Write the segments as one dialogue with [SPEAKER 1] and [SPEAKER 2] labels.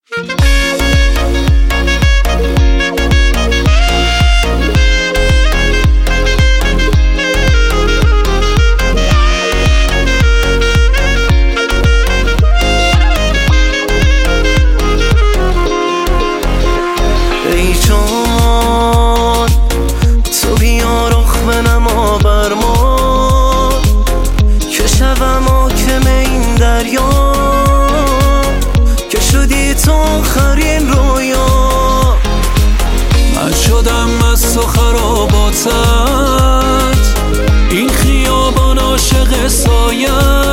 [SPEAKER 1] ای جان تو بیا رخ بنما بر ما که شوم حاکم این دریا، که شدی تو آخرین رویا. من شدم از تو خراباتت، این خیابان عاشق سایت،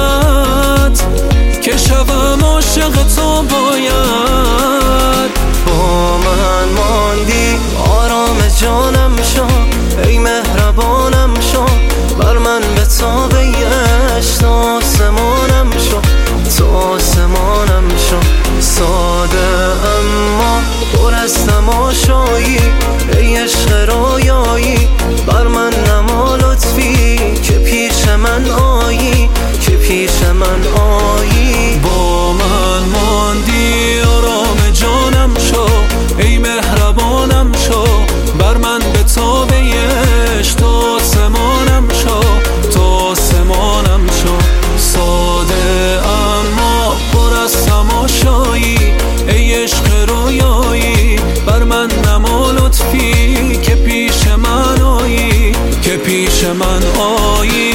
[SPEAKER 1] که شوم عاشق تو باید. با من ماندی آرام جانم شو، ای مهربانم شو، بر من به تابه عشق آسمانم شو، تو آسمانم شو. ساده اما پر از تماشایی، ای عشق رویایی، بر من نما لطفی که پیش من آیی، که پیش من آیی. با من ماندی آرام جانم شو، ای مهربانم شو، بر من به تابه عشق تو آسمانم شو، تو آسمانم شو. ساده اما پر از تماشایی، ای عشق رویایی، بر من نما لطفی که پیش من آیی، که پیش من آیی.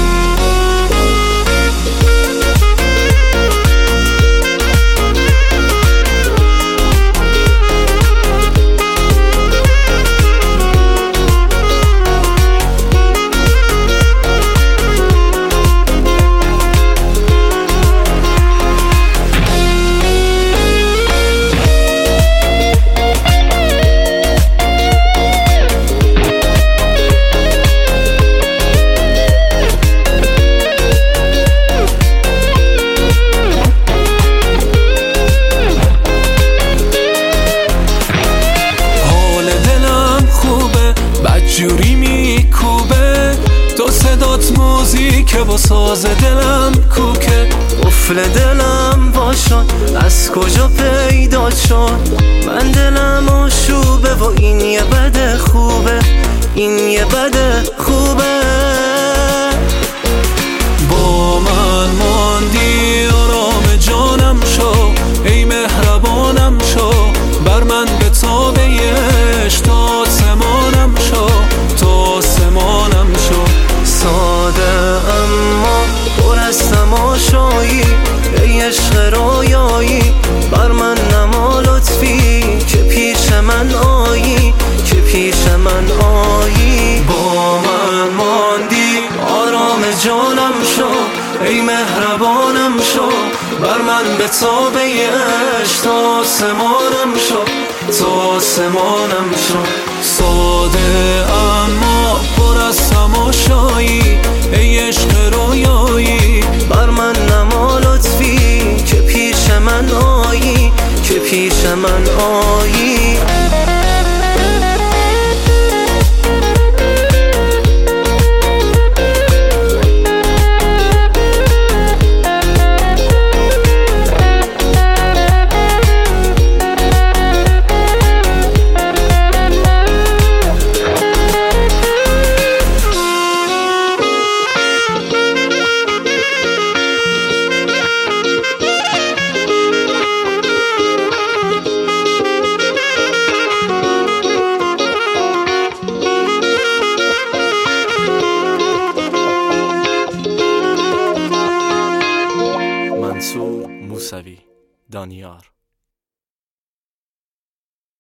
[SPEAKER 1] جوری میکوبه تو صدات موزیک با ساز دلم کوکه. قفل دلم باشد از کجا پیدا شد، من دلم آشوبه و این یه بده خوبه، این یه بده خوبه. با من ماندی آرام جانم شو، ای مهربانم شو، بر من به تابه عشق تو آسمانم شو، تو آسمانم شو. ساده اما پر از تماشایی، ای عشق رویایی، بر من نما لطفی که پیش من آیی، که پیش من آیی. با من ماندی آرام جانم شو، ای مهربانم شو، بر من به تابه عشق تو آسمانم شو، تو آسمانم شو. ساده اما پر از تماشایی، ای عشق رویایی، بر من نما لطفی که پیش من آیی، که پیش من آیی. منصور موسوی، دانیار.